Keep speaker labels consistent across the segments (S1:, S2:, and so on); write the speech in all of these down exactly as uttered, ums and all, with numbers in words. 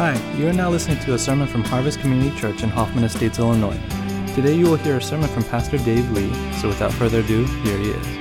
S1: Hi, you are now listening to a sermon from Harvest Community Church in Hoffman Estates, Illinois. Today you will hear a sermon from Pastor Dave Lee, so without further ado, here he is.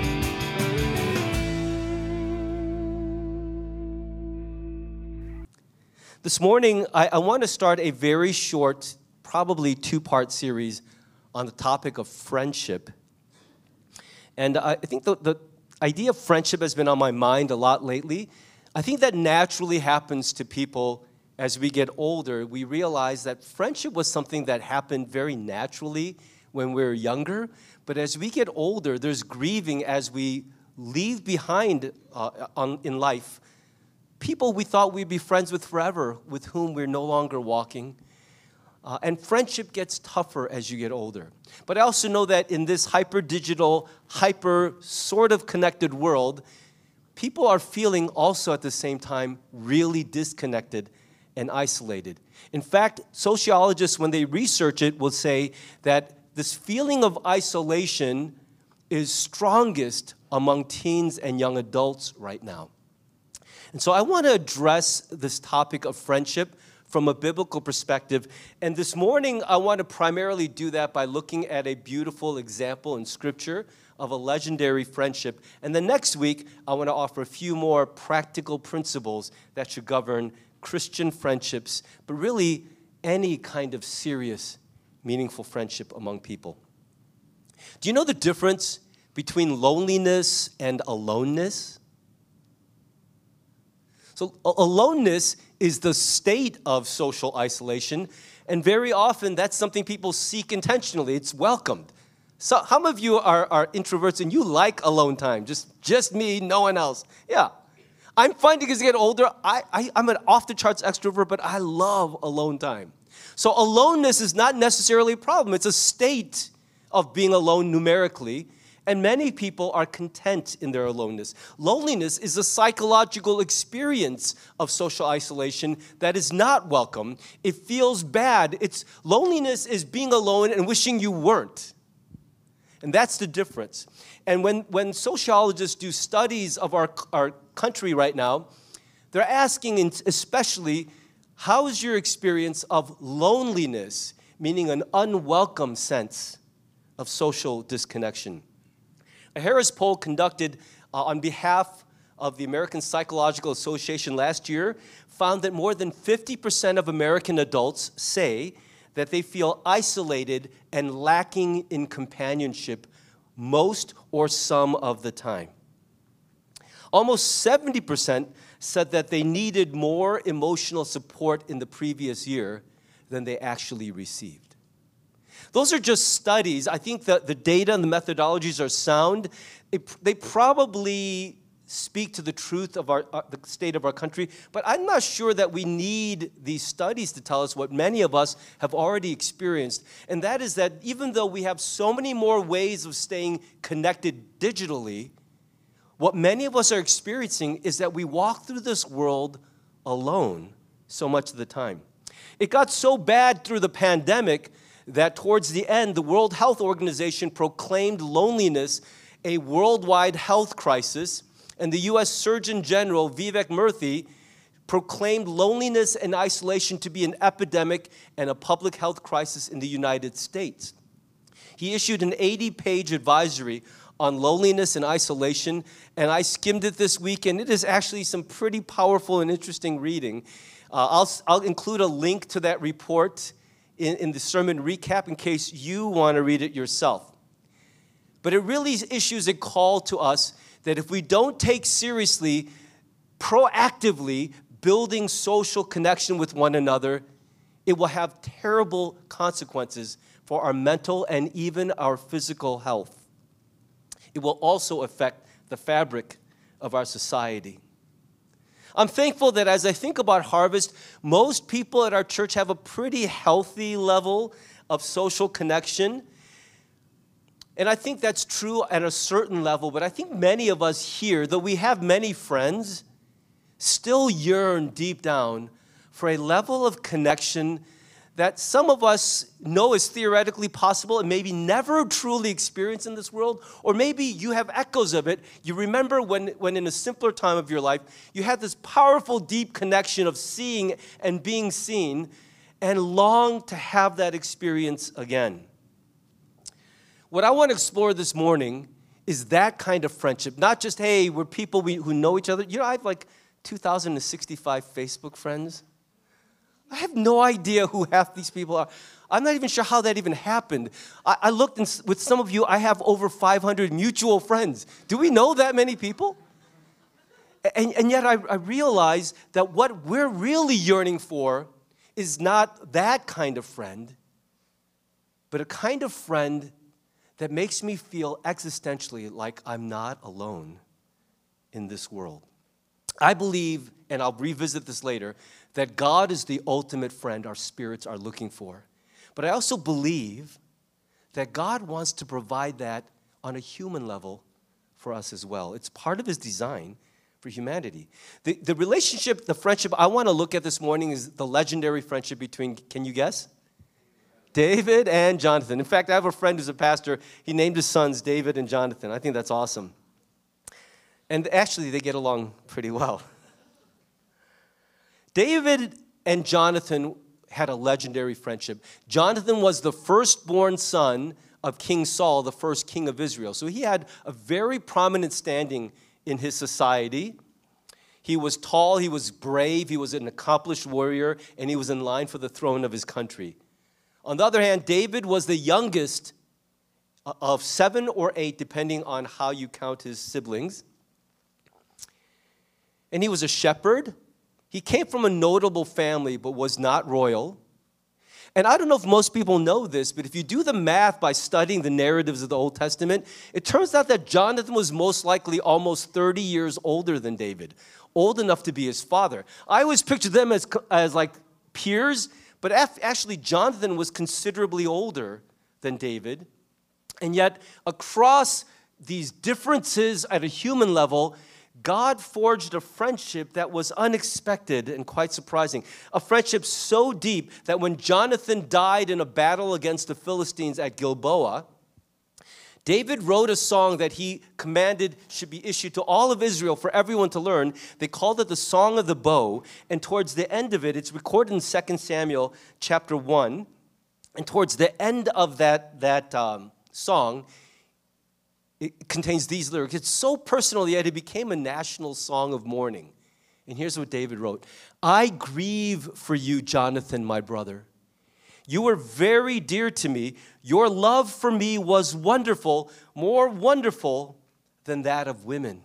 S2: This morning, I, I want to start a very short, probably two-part series on the topic of friendship. And I, I think the, the idea of friendship has been on my mind a lot lately. I think that naturally happens to people as we get older. We realize that friendship was something that happened very naturally when we were younger. But as we get older, there's grieving as we leave behind uh, on, in life people we thought we'd be friends with forever, with whom we're no longer walking. Uh, and friendship gets tougher as you get older. But I also know that in this hyper-digital, hyper sort of connected world, people are feeling also at the same time really disconnected and isolated. In fact, sociologists, when they research it, will say that this feeling of isolation is strongest among teens and young adults right now. And so I want to address this topic of friendship from a biblical perspective. And this morning, I want to primarily do that by looking at a beautiful example in Scripture of a legendary friendship. And the next week, I want to offer a few more practical principles that should govern Christian friendships, but really any kind of serious, meaningful friendship among people. Do you know the difference between loneliness and aloneness? So aloneness is the state of social isolation, and very often that's something people seek intentionally. It's welcomed. So how many of you are, are introverts and you like alone time? Just, just me, no one else. Yeah. I'm finding as I get older, I, I, I'm an off-the-charts extrovert, but I love alone time. So aloneness is not necessarily a problem. It's a state of being alone numerically, and many people are content in their aloneness. Loneliness is a psychological experience of social isolation that is not welcome. It feels bad. It's loneliness is being alone and wishing you weren't. And that's the difference. And when, when sociologists do studies of our, our country right now, they're asking especially, how is your experience of loneliness, meaning an unwelcome sense of social disconnection? A Harris poll conducted uh, on behalf of the American Psychological Association last year found that more than fifty percent of American adults say that they feel isolated and lacking in companionship most or some of the time. Almost seventy percent said that they needed more emotional support in the previous year than they actually received. Those are just studies. I think that the data and the methodologies are sound. It, they probably speak to the truth of our, uh, the state of our country, but I'm not sure that we need these studies to tell us what many of us have already experienced, and that is that even though we have so many more ways of staying connected digitally, what many of us are experiencing is that we walk through this world alone so much of the time. It got so bad through the pandemic that towards the end, the World Health Organization proclaimed loneliness a worldwide health crisis, and the U S Surgeon General, Vivek Murthy, proclaimed loneliness and isolation to be an epidemic and a public health crisis in the United States. He issued an eighty-page advisory on loneliness and isolation, and I skimmed it this week, and it is actually some pretty powerful and interesting reading. Uh, I'll, I'll include a link to that report in, in the sermon recap in case you want to read it yourself. But it really issues a call to us that if we don't take seriously, proactively building social connection with one another, it will have terrible consequences for our mental and even our physical health. It will also affect the fabric of our society. I'm thankful that as I think about Harvest, most people at our church have a pretty healthy level of social connection. And I think that's true at a certain level, but I think many of us here, though we have many friends, still yearn deep down for a level of connection that some of us know is theoretically possible and maybe never truly experienced in this world, or maybe you have echoes of it. You remember when, when in a simpler time of your life, you had this powerful, deep connection of seeing and being seen, and long to have that experience again. What I want to explore this morning is that kind of friendship. Not just, hey, we're people we, who know each other. You know, I have like two thousand sixty-five Facebook friends. I have no idea who half these people are. I'm not even sure how that even happened. I, I looked, and with some of you, I have over five hundred mutual friends. Do we know that many people? And, and yet I, I realize that what we're really yearning for is not that kind of friend, but a kind of friend that makes me feel existentially like I'm not alone in this world. I believe, and I'll revisit this later, that God is the ultimate friend our spirits are looking for. But I also believe that God wants to provide that on a human level for us as well. It's part of His design for humanity. The, the relationship, the friendship I want to look at this morning is the legendary friendship between, can you guess? David and Jonathan. In fact, I have a friend who's a pastor. He named his sons David and Jonathan. I think that's awesome. And actually, they get along pretty well. David and Jonathan had a legendary friendship. Jonathan was the firstborn son of King Saul, the first king of Israel. So he had a very prominent standing in his society. He was tall, he was brave, he was an accomplished warrior, and he was in line for the throne of his country. On the other hand, David was the youngest of seven or eight, depending on how you count his siblings. And he was a shepherd. He came from a notable family, but was not royal. And I don't know if most people know this, but if you do the math by studying the narratives of the Old Testament, it turns out that Jonathan was most likely almost thirty years older than David, old enough to be his father. I always pictured them as, as like peers, but actually Jonathan was considerably older than David. And yet, across these differences at a human level, God forged a friendship that was unexpected and quite surprising. A friendship so deep that when Jonathan died in a battle against the Philistines at Gilboa, David wrote a song that he commanded should be issued to all of Israel for everyone to learn. They called it the Song of the Bow, and towards the end of it, it's recorded in Second Samuel chapter one, and towards the end of that, that um, song, it contains these lyrics. It's so personal, yet it became a national song of mourning. And here's what David wrote. I grieve for you, Jonathan, my brother. You were very dear to me. Your love for me was wonderful, more wonderful than that of women.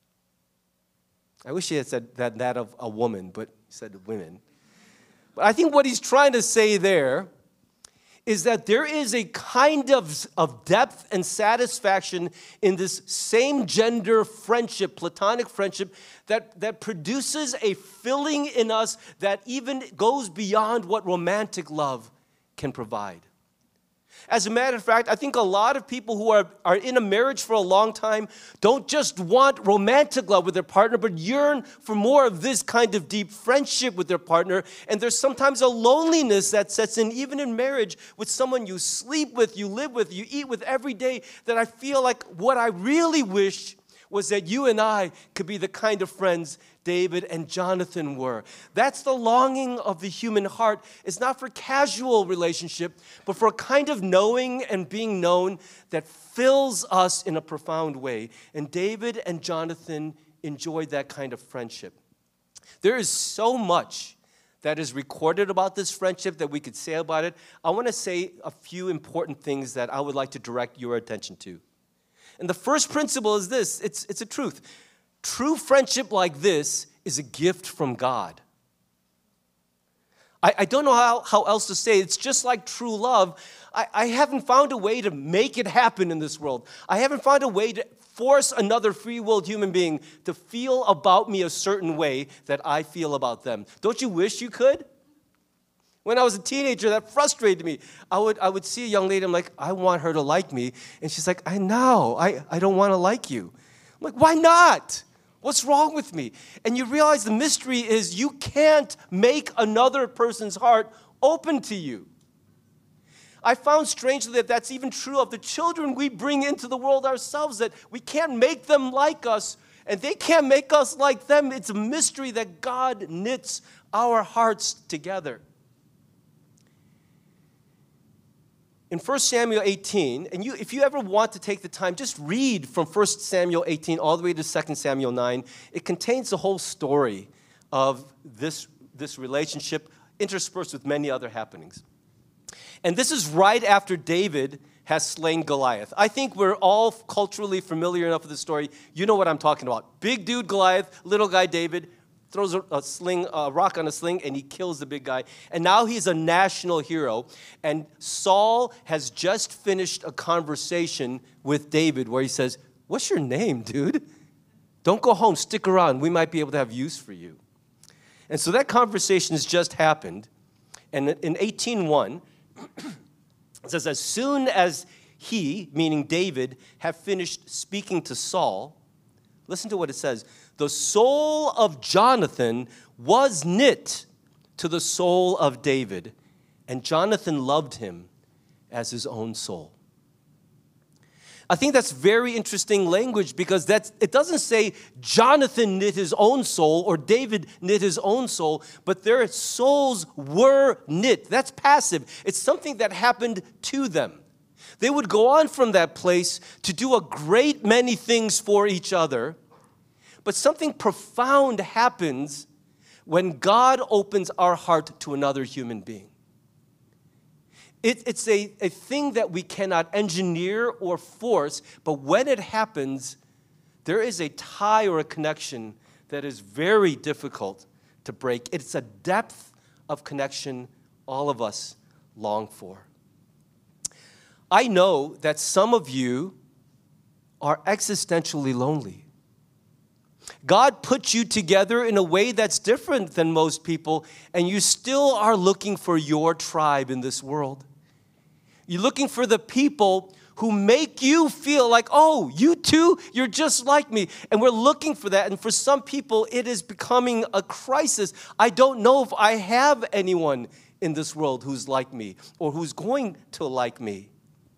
S2: I wish he had said that, that of a woman, but he said women. But I think what he's trying to say there is that there is a kind of, of depth and satisfaction in this same gender friendship, platonic friendship, that, that produces a filling in us that even goes beyond what romantic love can provide. As a matter of fact, I think a lot of people who are, are in a marriage for a long time don't just want romantic love with their partner, but yearn for more of this kind of deep friendship with their partner. And there's sometimes a loneliness that sets in, even in marriage, with someone you sleep with, you live with, you eat with every day, that I feel like what I really wish was that you and I could be the kind of friends David and Jonathan were. That's the longing of the human heart. It's not for casual relationship, but for a kind of knowing and being known that fills us in a profound way. And David and Jonathan enjoyed that kind of friendship. There is so much that is recorded about this friendship that we could say about it. I want to say a few important things that I would like to direct your attention to. And the first principle is this. It's, it's a truth. True friendship like this is a gift from God. I, I don't know how, how else to say it. It's just like true love. I, I haven't found a way to make it happen in this world. I haven't found a way to force another free-willed human being to feel about me a certain way that I feel about them. Don't you wish you could? When I was a teenager, that frustrated me. I would, I would see a young lady, I'm like, I want her to like me. And she's like, I know, I, I don't want to like you. I'm like, why not? What's wrong with me? And you realize the mystery is you can't make another person's heart open to you. I found strangely that that's even true of the children we bring into the world ourselves, that we can't make them like us, and they can't make us like them. It's a mystery that God knits our hearts together. In First Samuel eighteen, and you, if you ever want to take the time, just read from First Samuel eighteen all the way to Second Samuel nine. It contains the whole story of this, this relationship interspersed with many other happenings. And this is right after David has slain Goliath. I think we're all culturally familiar enough with the story. You know what I'm talking about. Big dude Goliath, little guy David, throws a, a sling, a rock on a sling, and he kills the big guy. And now he's a national hero. And Saul has just finished a conversation with David where he says, "What's your name, dude? Don't go home. Stick around. We might be able to have use for you." And so that conversation has just happened. And in eighteen one, it says, as soon as he, meaning David, had finished speaking to Saul, listen to what it says. The soul of Jonathan was knit to the soul of David, and Jonathan loved him as his own soul. I think that's very interesting language because that's, it doesn't say Jonathan knit his own soul or David knit his own soul, but their souls were knit. That's passive. It's something that happened to them. They would go on from that place to do a great many things for each other, but something profound happens when God opens our heart to another human being. It, it's a, a thing that we cannot engineer or force, but when it happens, there is a tie or a connection that is very difficult to break. It's a depth of connection all of us long for. I know that some of you are existentially lonely. God put you together in a way that's different than most people, and you still are looking for your tribe in this world. You're looking for the people who make you feel like, oh, you too, you're just like me. And we're looking for that. And for some people, it is becoming a crisis. I don't know if I have anyone in this world who's like me or who's going to like me.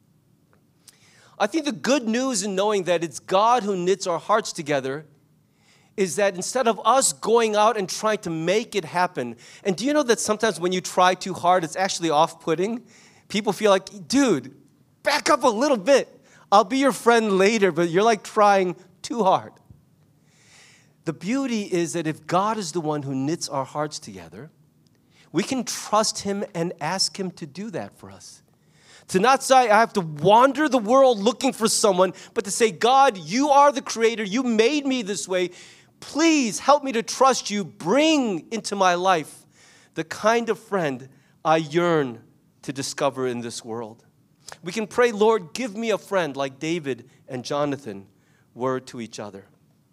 S2: I think the good news in knowing that it's God who knits our hearts together is that instead of us going out and trying to make it happen, and do you know that sometimes when you try too hard, it's actually off-putting? People feel like, dude, back up a little bit. I'll be your friend later, but you're like trying too hard. The beauty is that if God is the one who knits our hearts together, we can trust him and ask him to do that for us. To not say, I have to wander the world looking for someone, but to say, God, you are the creator. You made me this way. Please help me to trust you. Bring into my life the kind of friend I yearn to discover in this world. We can pray, Lord, give me a friend like David and Jonathan were to each other.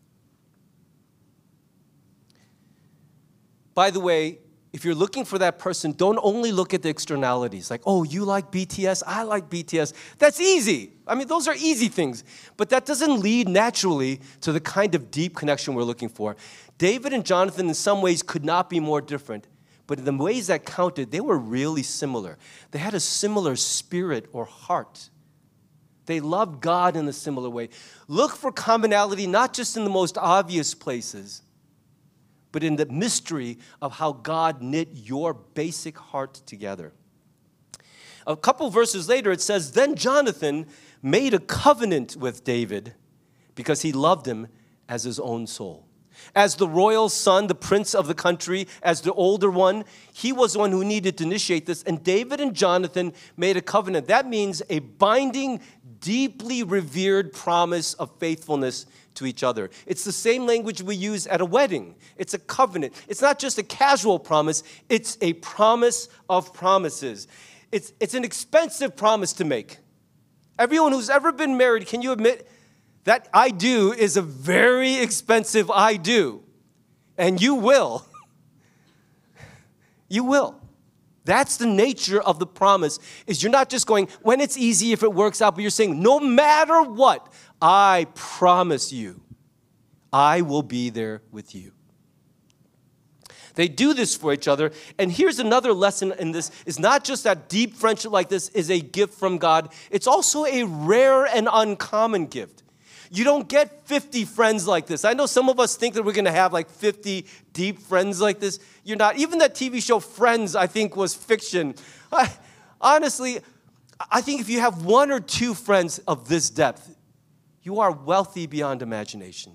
S2: By the way, if you're looking for that person, don't only look at the externalities. Like, oh, you like B T S, I like B T S. That's easy. I mean, those are easy things. But that doesn't lead naturally to the kind of deep connection we're looking for. David and Jonathan in some ways could not be more different. But in the ways that counted, they were really similar. They had a similar spirit or heart. They loved God in a similar way. Look for commonality not just in the most obvious places, but in the mystery of how God knit your basic heart together. A couple verses later, it says, then Jonathan made a covenant with David because he loved him as his own soul. As the royal son, the prince of the country, as the older one, he was the one who needed to initiate this. And David and Jonathan made a covenant. That means a binding, deeply revered promise of faithfulness to each other. It's the same language we use at a wedding. It's a covenant. It's not just a casual promise. It's a promise of promises. It's, it's an expensive promise to make. Everyone who's ever been married, can you admit that I do is a very expensive I do? And you will. You will. That's the nature of the promise, is you're not just going, when it's easy, if it works out, but you're saying, no matter what, I promise you, I will be there with you. They do this for each other. And here's another lesson in this, is not just that deep friendship like this is a gift from God. It's also a rare and uncommon gift. You don't get fifty friends like this. I know some of us think that we're going to have like fifty deep friends like this. You're not. Even that T V show Friends, I think, was fiction. I, honestly, I think if you have one or two friends of this depth, you are wealthy beyond imagination.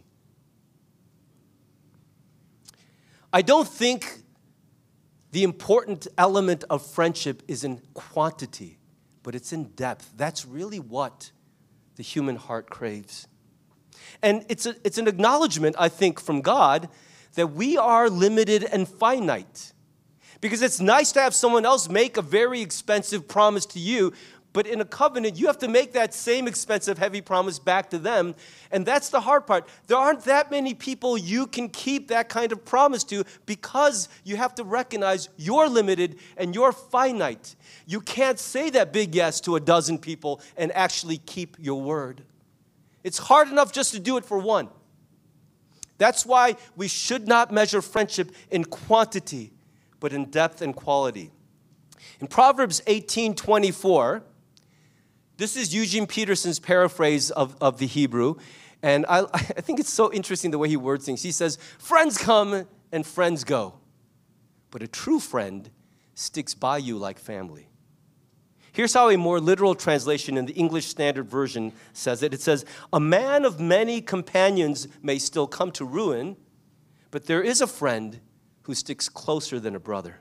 S2: I don't think the important element of friendship is in quantity, but it's in depth. That's really what the human heart craves. And it's, a, it's an acknowledgement, I think, from God that we are limited and finite. Because it's nice to have someone else make a very expensive promise to you, but in a covenant, you have to make that same expensive, heavy promise back to them. And that's the hard part. There aren't that many people you can keep that kind of promise to because you have to recognize you're limited and you're finite. You can't say that big yes to a dozen people and actually keep your word. It's hard enough just to do it for one. That's why we should not measure friendship in quantity, but in depth and quality. In Proverbs eighteen twenty-four, this is Eugene Peterson's paraphrase of, of the Hebrew, and I, I think it's so interesting the way he words things. He says, friends come and friends go, but a true friend sticks by you like family. Here's how a more literal translation in the English Standard Version says it. It says, a man of many companions may still come to ruin, but there is a friend who sticks closer than a brother.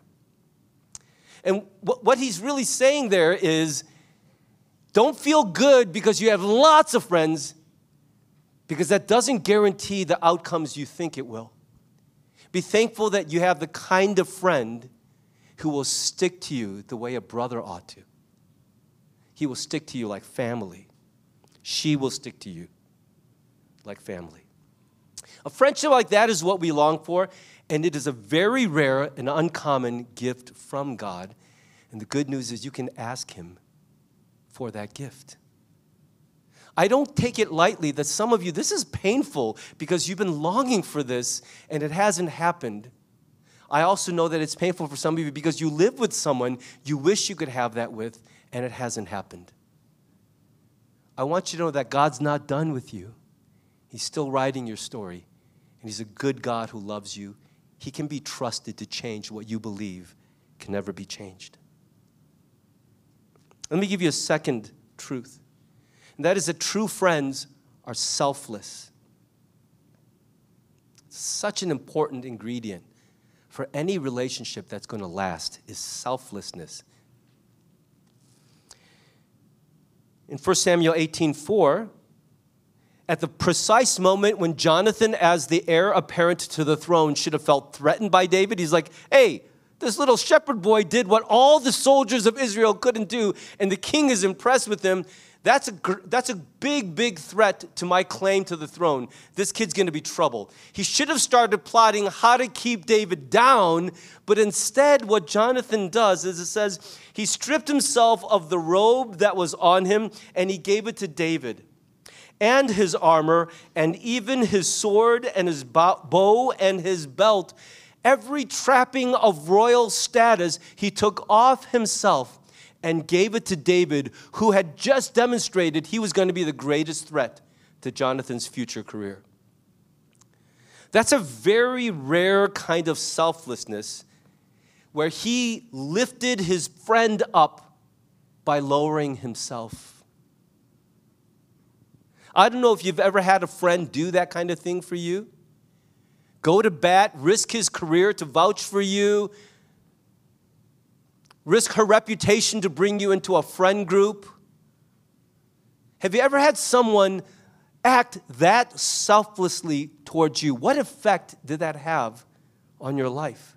S2: And what he's really saying there is, don't feel good because you have lots of friends, because that doesn't guarantee the outcomes you think it will. Be thankful that you have the kind of friend who will stick to you the way a brother ought to. He will stick to you like family. She will stick to you like family. A friendship like that is what we long for, and it is a very rare and uncommon gift from God. And the good news is you can ask him for that gift. I don't take it lightly that some of you, this is painful because you've been longing for this and it hasn't happened. I also know that it's painful for some of you because you live with someone you wish you could have that with and it hasn't happened. I want you to know that God's not done with you. He's still writing your story, and he's a good God who loves you. He can be trusted to change what you believe can never be changed. Let me give you a second truth, and that is that true friends are selfless. Such an important ingredient for any relationship that's going to last is selflessness. In First Samuel eighteen four, at the precise moment when Jonathan, as the heir apparent to the throne, should have felt threatened by David, he's like, hey, this little shepherd boy did what all the soldiers of Israel couldn't do, and the king is impressed with him. That's a, that's a big, big threat to my claim to the throne. This kid's going to be trouble. He should have started plotting how to keep David down, but instead what Jonathan does is it says he stripped himself of the robe that was on him, and he gave it to David, and his armor, and even his sword, and his bow, and his belt. Every trapping of royal status he took off himself and gave it to David, who had just demonstrated he was going to be the greatest threat to Jonathan's future career. That's a very rare kind of selflessness where he lifted his friend up by lowering himself. I don't know if you've ever had a friend do that kind of thing for you. Go to bat, risk his career to vouch for you, risk her reputation to bring you into a friend group. Have you ever had someone act that selflessly towards you? What effect did that have on your life?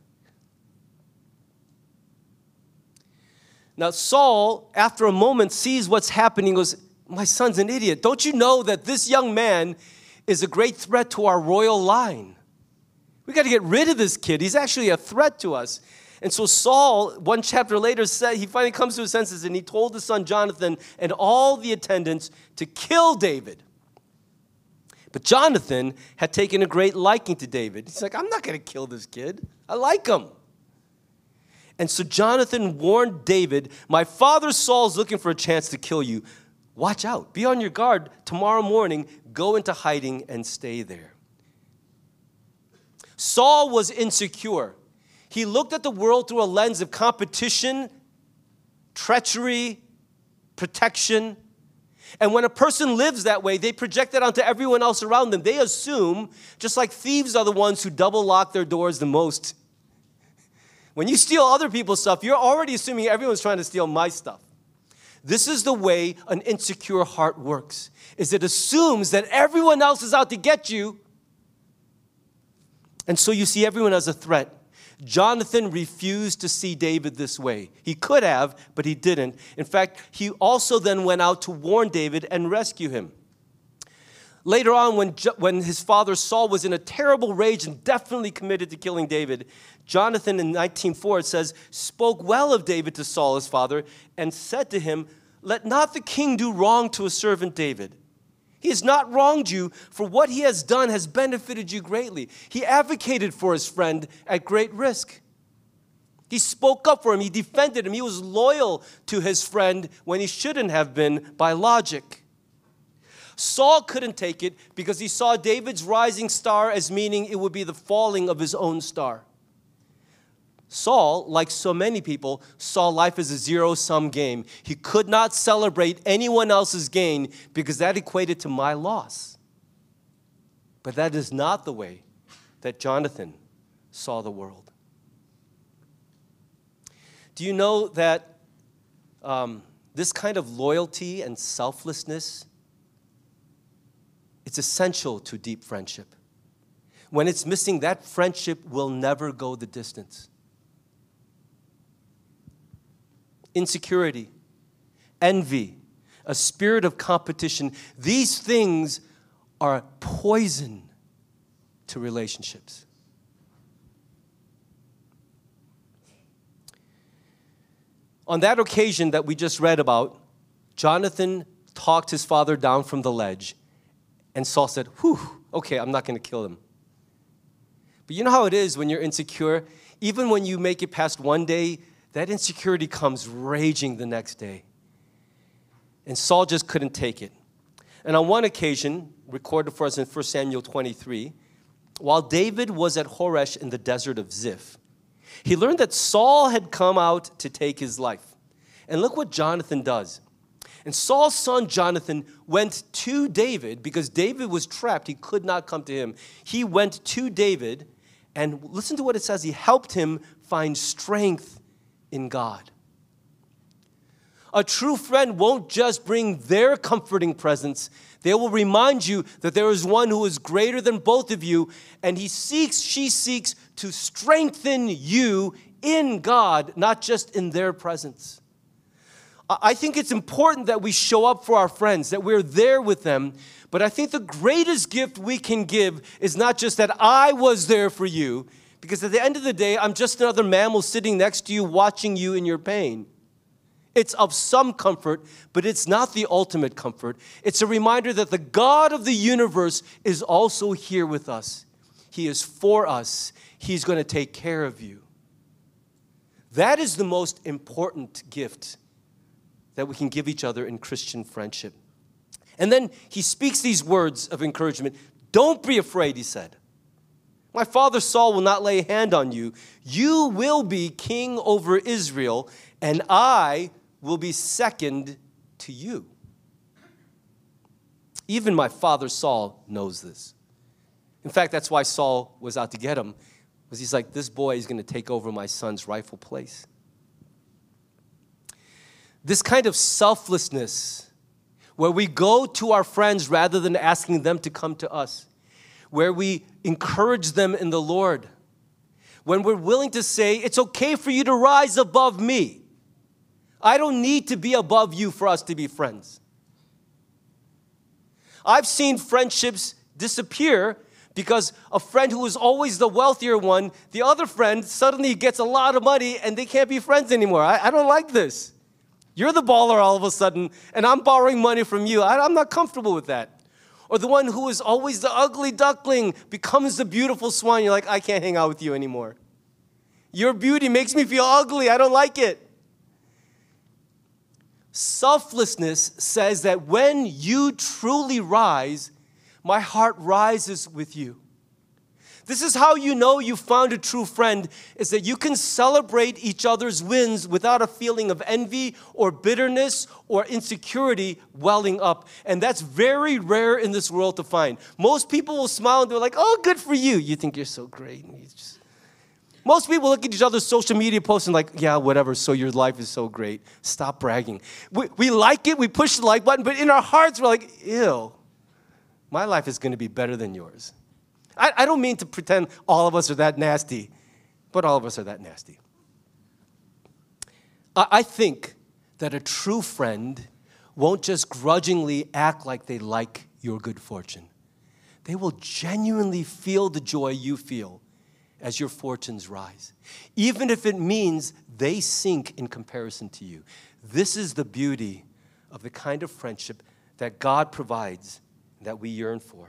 S2: Now, Saul, after a moment, sees what's happening and goes, my son's an idiot. Don't you know that this young man is a great threat to our royal line? We got to get rid of this kid. He's actually a threat to us. And so Saul, one chapter later, said he finally comes to his senses, and he told his son Jonathan and all the attendants to kill David. But Jonathan had taken a great liking to David. He's like, I'm not going to kill this kid. I like him. And so Jonathan warned David, my father Saul's looking for a chance to kill you. Watch out. Be on your guard. Tomorrow morning, go into hiding and stay there. Saul was insecure. He looked at the world through a lens of competition, treachery, protection. And when a person lives that way, they project that onto everyone else around them. They assume, just like thieves are the ones who double lock their doors the most. When you steal other people's stuff, you're already assuming everyone's trying to steal my stuff. This is the way an insecure heart works, is it assumes that everyone else is out to get you. And so you see everyone as a threat. Jonathan refused to see David this way. He could have, but he didn't. In fact, he also then went out to warn David and rescue him. Later on, when, when his father Saul was in a terrible rage and definitely committed to killing David, Jonathan in nineteen four, it says, spoke well of David to Saul, his father, and said to him, let not the king do wrong to a servant David. He has not wronged you, for what he has done has benefited you greatly. He advocated for his friend at great risk. He spoke up for him. He defended him. He was loyal to his friend when he shouldn't have been by logic. Saul couldn't take it because he saw David's rising star as meaning it would be the falling of his own star. Saul, like so many people, saw life as a zero-sum game. He could not celebrate anyone else's gain because that equated to my loss. But that is not the way that Jonathan saw the world. Do you know that um, this kind of loyalty and selflessness, it's essential to deep friendship. When it's missing, that friendship will never go the distance. Insecurity, envy, a spirit of competition, these things are poison to relationships. On that occasion that we just read about, Jonathan talked his father down from the ledge, and Saul said, whew, okay, I'm not going to kill him. But you know how it is when you're insecure? Even when you make it past one day, that insecurity comes raging the next day. And Saul just couldn't take it. And on one occasion, recorded for us in First Samuel twenty-three, while David was at Horesh in the desert of Ziph, he learned that Saul had come out to take his life. And look what Jonathan does. And Saul's son Jonathan went to David because David was trapped. He could not come to him. He went to David, and listen to what it says. He helped him find strength in God. A true friend won't just bring their comforting presence. They will remind you that there is one who is greater than both of you, and he seeks, she seeks to strengthen you in God, not just in their presence. I think it's important that we show up for our friends, that we're there with them. But I think the greatest gift we can give is not just that I was there for you, because at the end of the day, I'm just another mammal sitting next to you, watching you in your pain. It's of some comfort, but it's not the ultimate comfort. It's a reminder that the God of the universe is also here with us. He is for us. He's going to take care of you. That is the most important gift that we can give each other in Christian friendship. And then he speaks these words of encouragement. Don't be afraid, he said. My father Saul will not lay a hand on you. You will be king over Israel, and I will be second to you. Even my father Saul knows this. In fact, that's why Saul was out to get him, because he's like, this boy is going to take over my son's rightful place. This kind of selflessness, where we go to our friends rather than asking them to come to us, where we encourage them in the Lord, when we're willing to say, it's okay for you to rise above me. I don't need to be above you for us to be friends. I've seen friendships disappear because a friend who was always the wealthier one, the other friend suddenly gets a lot of money and they can't be friends anymore. I, I don't like this. You're the baller all of a sudden, and I'm borrowing money from you. I, I'm not comfortable with that. Or the one who is always the ugly duckling becomes the beautiful swan. You're like, I can't hang out with you anymore. Your beauty makes me feel ugly. I don't like it. Selflessness says that when you truly rise, my heart rises with you. This is how you know you found a true friend, is that you can celebrate each other's wins without a feeling of envy or bitterness or insecurity welling up. And that's very rare in this world to find. Most people will smile and they're like, oh, good for you. You think you're so great. And you just... Most people look at each other's social media posts and like, yeah, whatever, so your life is so great. Stop bragging. We, we like it, we push the like button, but in our hearts we're like, ew, my life is going to be better than yours. I, I don't mean to pretend all of us are that nasty, but all of us are that nasty. I, I think that a true friend won't just grudgingly act like they like your good fortune. They will genuinely feel the joy you feel as your fortunes rise, even if it means they sink in comparison to you. This is the beauty of the kind of friendship that God provides, that we yearn for.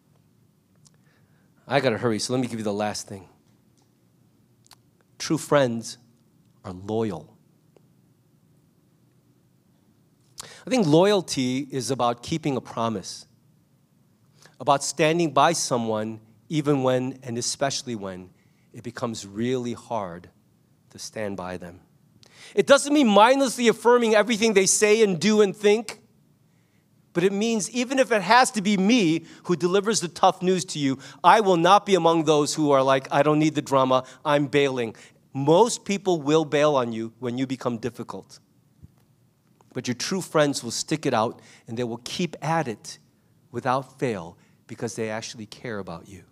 S2: I got to hurry, so let me give you the last thing. True friends are loyal. I think loyalty is about keeping a promise, about standing by someone even when, and especially when, it becomes really hard to stand by them. It doesn't mean mindlessly affirming everything they say and do and think, but it means even if it has to be me who delivers the tough news to you, I will not be among those who are like, I don't need the drama, I'm bailing. Most people will bail on you when you become difficult. But your true friends will stick it out and they will keep at it without fail because they actually care about you.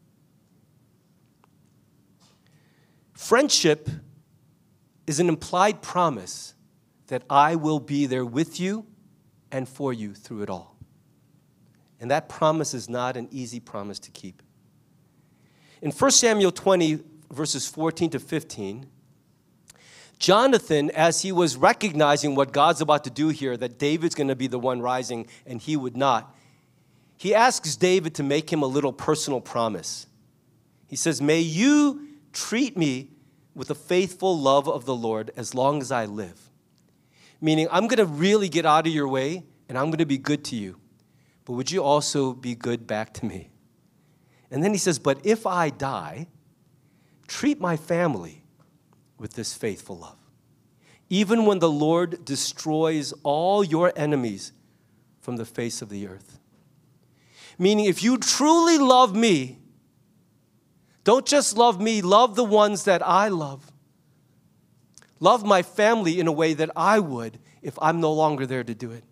S2: Friendship is an implied promise that I will be there with you and for you through it all. And that promise is not an easy promise to keep. In First Samuel twenty, verses fourteen to fifteen, Jonathan, as he was recognizing what God's about to do here, that David's going to be the one rising and he would not, he asks David to make him a little personal promise. He says, may you treat me with the faithful love of the Lord as long as I live. Meaning, I'm going to really get out of your way, and I'm going to be good to you. But would you also be good back to me? And then he says, but if I die, treat my family with this faithful love. Even when the Lord destroys all your enemies from the face of the earth. Meaning, if you truly love me, don't just love me, love the ones that I love. Love my family in a way that I would if I'm no longer there to do it.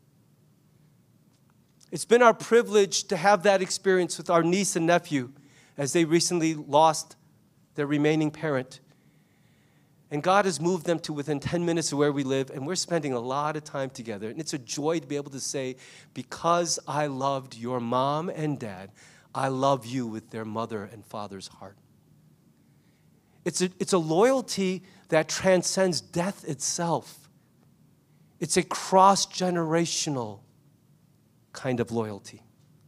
S2: It's been our privilege to have that experience with our niece and nephew as they recently lost their remaining parent. And God has moved them to within ten minutes of where we live, and we're spending a lot of time together. And it's a joy to be able to say, because I loved your mom and dad, I love you with their mother and father's heart. It's a, it's a loyalty that transcends death itself. It's a cross-generational kind of loyalty.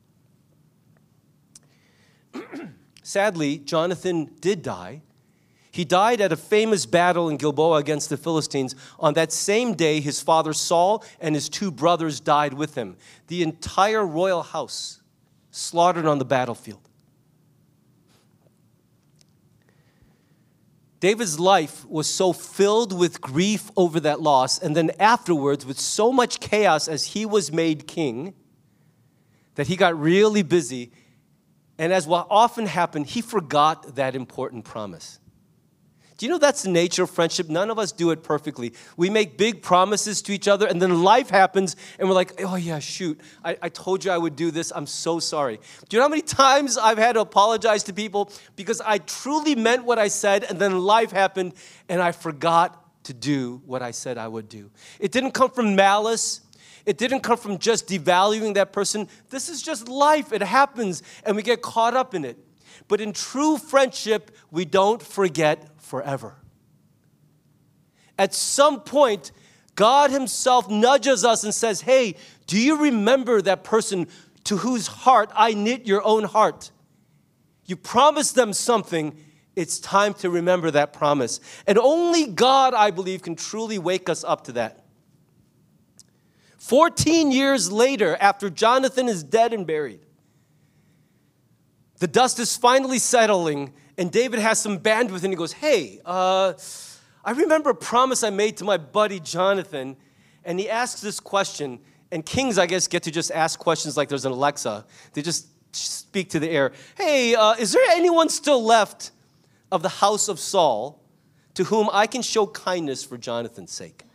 S2: Sadly, Jonathan did die. He died at a famous battle in Gilboa against the Philistines. On that same day, his father Saul and his two brothers died with him. The entire royal house slaughtered on the battlefield. David's life was so filled with grief over that loss, and then afterwards with so much chaos as he was made king, that he got really busy. And as what often happened, he forgot that important promise. Do you know that's the nature of friendship? None of us do it perfectly. We make big promises to each other, and then life happens, and we're like, oh yeah, shoot, I, I told you I would do this. I'm so sorry. Do you know how many times I've had to apologize to people because I truly meant what I said, and then life happened, and I forgot to do what I said I would do. It didn't come from malice. It didn't come from just devaluing that person. This is just life. It happens, and we get caught up in it. But in true friendship, we don't forget forever. At some point, God himself nudges us and says, hey, do you remember that person to whose heart I knit your own heart. You promised them something. It's time to remember that promise. And only God, I believe, can truly wake us up to that. Fourteen years later, after Jonathan is dead and buried, the dust is finally settling, and David has some bandwidth, and he goes, hey, uh, I remember a promise I made to my buddy Jonathan, and he asks this question, and kings, I guess, get to just ask questions like there's an Alexa. They just speak to the air. Hey, uh, is there anyone still left of the house of Saul to whom I can show kindness for Jonathan's sake?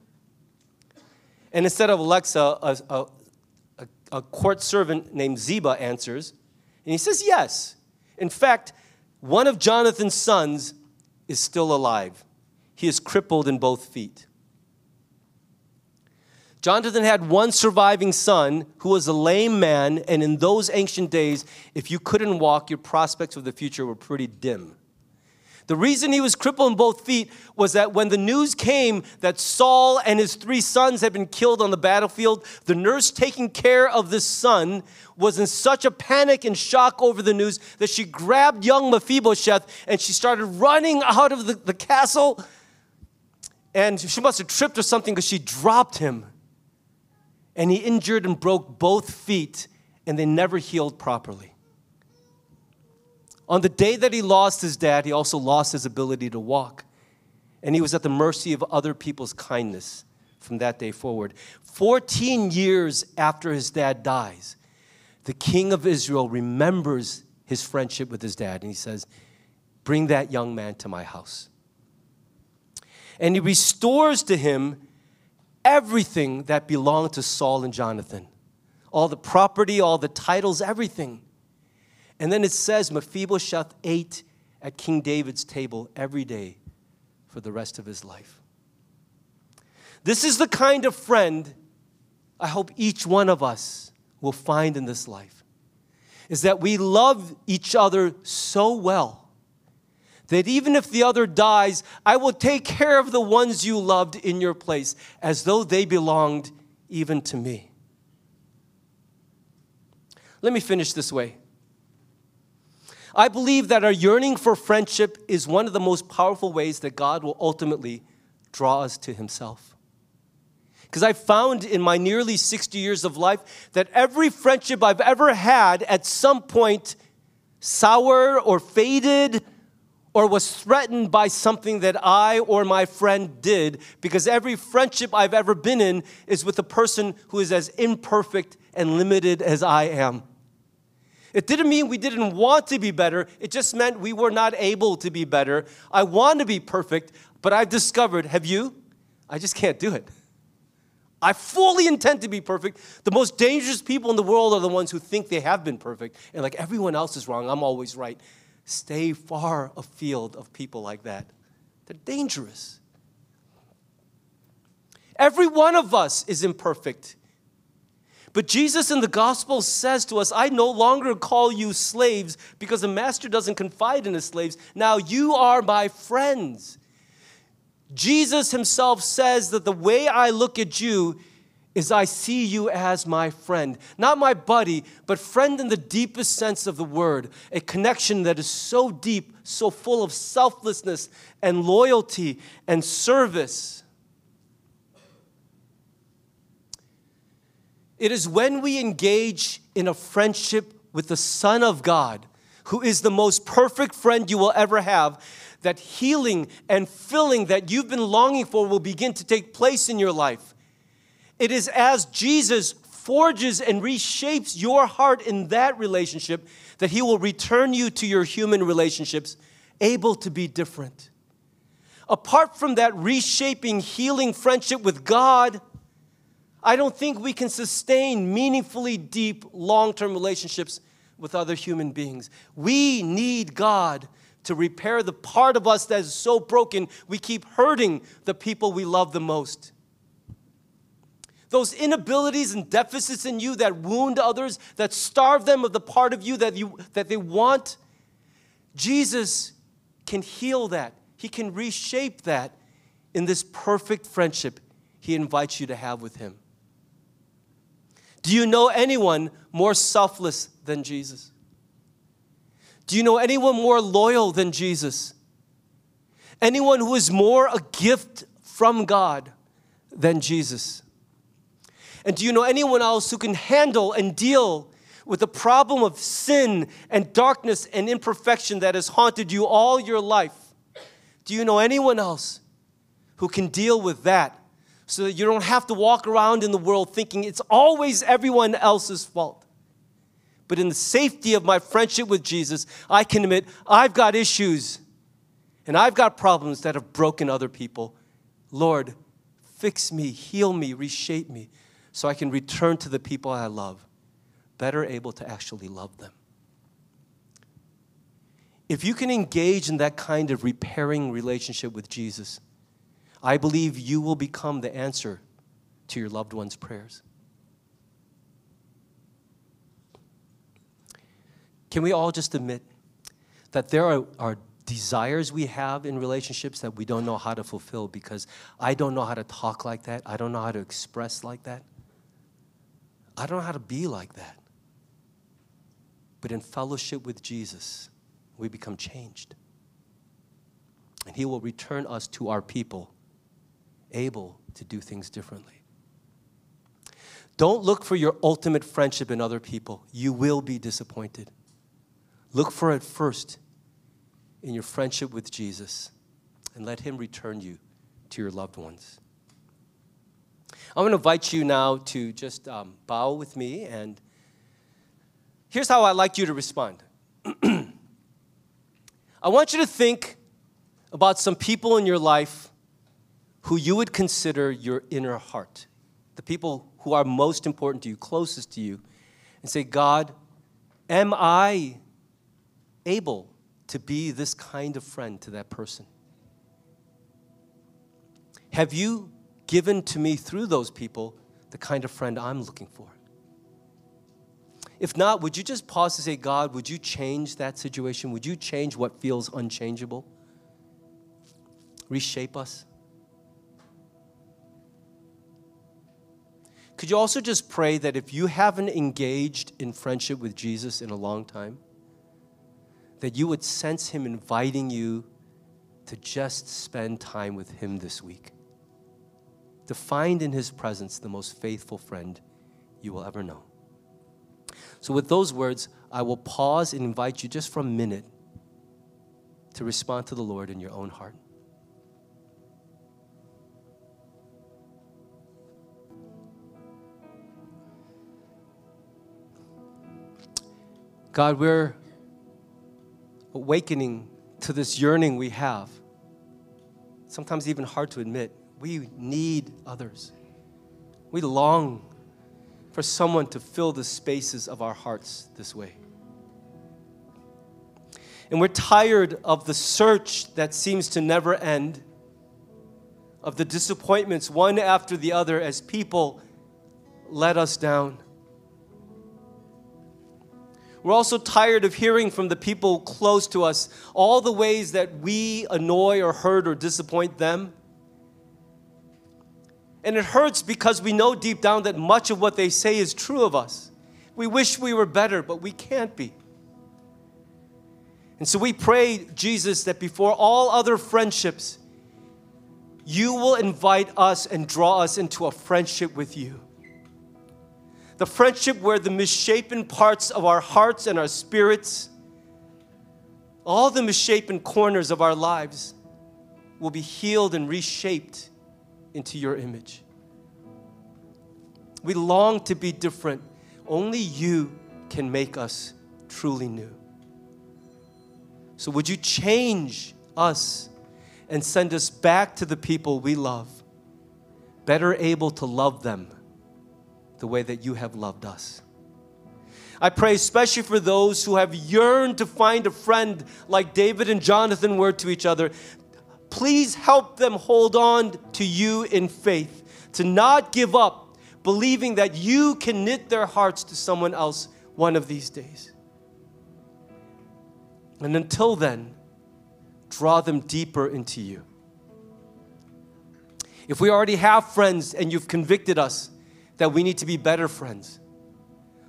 S2: And instead of Alexa, a, a, a, a court servant named Ziba answers, and he says, yes. In fact, one of Jonathan's sons is still alive. He is crippled in both feet. Jonathan had one surviving son who was a lame man, and in those ancient days, if you couldn't walk, your prospects of the future were pretty dim. The reason he was crippled in both feet was that when the news came that Saul and his three sons had been killed on the battlefield, the nurse taking care of this son was in such a panic and shock over the news that she grabbed young Mephibosheth and she started running out of the, the castle. And she must have tripped or something because she dropped him. And he injured and broke both feet, and they never healed properly. On the day that he lost his dad, he also lost his ability to walk. And he was at the mercy of other people's kindness from that day forward. Fourteen years after his dad dies, the king of Israel remembers his friendship with his dad. And he says, bring that young man to my house. And he restores to him everything that belonged to Saul and Jonathan. All the property, all the titles, everything. And then it says Mephibosheth ate at King David's table every day for the rest of his life. This is the kind of friend I hope each one of us will find in this life. Is that we love each other so well that even if the other dies, I will take care of the ones you loved in your place as though they belonged even to me. Let me finish this way. I believe that our yearning for friendship is one of the most powerful ways that God will ultimately draw us to himself. Because I found in my nearly sixty years of life that every friendship I've ever had at some point soured or faded or was threatened by something that I or my friend did, because every friendship I've ever been in is with a person who is as imperfect and limited as I am. It didn't mean we didn't want to be better. It just meant we were not able to be better. I want to be perfect, but I've discovered, have you? I just can't do it. I fully intend to be perfect. The most dangerous people in the world are the ones who think they have been perfect, and like everyone else is wrong, I'm always right. Stay far afield of people like that. They're dangerous. Every one of us is imperfect. But Jesus in the gospel says to us, I no longer call you slaves because a master doesn't confide in his slaves. Now you are my friends. Jesus himself says that the way I look at you is I see you as my friend. Not my buddy, but friend in the deepest sense of the word. A connection that is so deep, so full of selflessness and loyalty and service. It is when we engage in a friendship with the Son of God, who is the most perfect friend you will ever have, that healing and filling that you've been longing for will begin to take place in your life. It is as Jesus forges and reshapes your heart in that relationship that he will return you to your human relationships, able to be different. Apart from that reshaping, healing friendship with God, I don't think we can sustain meaningfully deep, long-term relationships with other human beings. We need God to repair the part of us that is so broken, we keep hurting the people we love the most. Those inabilities and deficits in you that wound others, that starve them of the part of you that, you, that they want, Jesus can heal that. He can reshape that in this perfect friendship he invites you to have with him. Do you know anyone more selfless than Jesus? Do you know anyone more loyal than Jesus? Anyone who is more a gift from God than Jesus? And do you know anyone else who can handle and deal with the problem of sin and darkness and imperfection that has haunted you all your life? Do you know anyone else who can deal with that so that you don't have to walk around in the world thinking it's always everyone else's fault? But in the safety of my friendship with Jesus, I can admit I've got issues and I've got problems that have broken other people. Lord, fix me, heal me, reshape me so I can return to the people I love, better able to actually love them. If you can engage in that kind of repairing relationship with Jesus, I believe you will become the answer to your loved one's prayers. Can we all just admit that there are, are desires we have in relationships that we don't know how to fulfill because I don't know how to talk like that. I don't know how to express like that. I don't know how to be like that. But in fellowship with Jesus, we become changed. And He will return us to our people, able to do things differently. Don't look for your ultimate friendship in other people. You will be disappointed. Look for it first in your friendship with Jesus and let Him return you to your loved ones. I'm going to invite you now to just um, bow with me, and here's how I'd like you to respond. I want you to think about some people in your life who you would consider your inner heart, the people who are most important to you, closest to you, and say, God, am I able to be this kind of friend to that person? Have you given to me through those people the kind of friend I'm looking for? If not, would you just pause to say, God, would you change that situation? Would you change what feels unchangeable? Reshape us? Could you also just pray that if you haven't engaged in friendship with Jesus in a long time, that you would sense Him inviting you to just spend time with Him this week, to find in His presence the most faithful friend you will ever know. So with those words, I will pause and invite you just for a minute to respond to the Lord in your own heart. God, we're awakening to this yearning we have. Sometimes even hard to admit. We need others. We long for someone to fill the spaces of our hearts this way. And we're tired of the search that seems to never end, of the disappointments one after the other as people let us down. We're also tired of hearing from the people close to us all the ways that we annoy or hurt or disappoint them. And it hurts because we know deep down that much of what they say is true of us. We wish we were better, but we can't be. And so we pray, Jesus, that before all other friendships, you will invite us and draw us into a friendship with you. The friendship where the misshapen parts of our hearts and our spirits, all the misshapen corners of our lives, will be healed and reshaped into your image. We long to be different. Only you can make us truly new. So would you change us and send us back to the people we love, better able to love them the way that you have loved us. I pray especially for those who have yearned to find a friend like David and Jonathan were to each other. Please help them hold on to you in faith, to not give up, believing that you can knit their hearts to someone else one of these days. And until then, draw them deeper into you. If we already have friends and you've convicted us that we need to be better friends,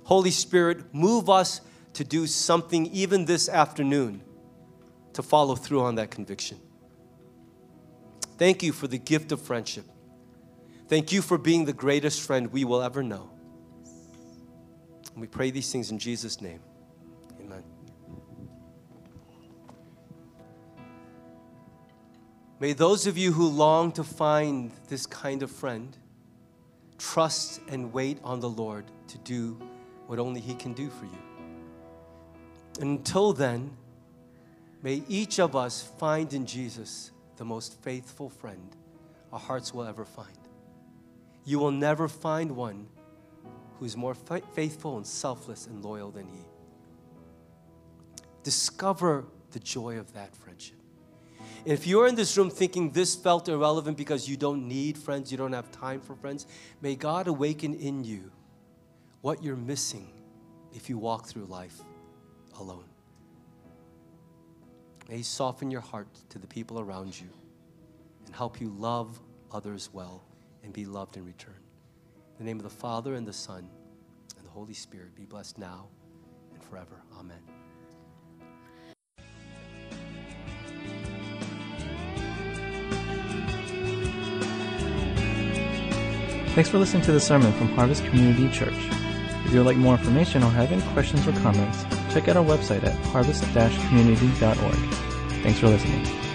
S2: Holy Spirit, move us to do something even this afternoon to follow through on that conviction. Thank you for the gift of friendship. Thank you for being the greatest friend we will ever know. And we pray these things in Jesus' name. Amen. May those of you who long to find this kind of friend trust and wait on the Lord to do what only He can do for you. And until then, may each of us find in Jesus the most faithful friend our hearts will ever find. You will never find one who is more fa- faithful and selfless and loyal than He. Discover the joy of that friendship. And if you're in this room thinking this felt irrelevant because you don't need friends, you don't have time for friends, may God awaken in you what you're missing if you walk through life alone. May He soften your heart to the people around you and help you love others well and be loved in return. In the name of the Father and the Son and the Holy Spirit, be blessed now and forever. Amen.
S1: Thanks for listening to the sermon from Harvest Community Church. If you would like more information or have any questions or comments, check out our website at harvest dash community dot org. Thanks for listening.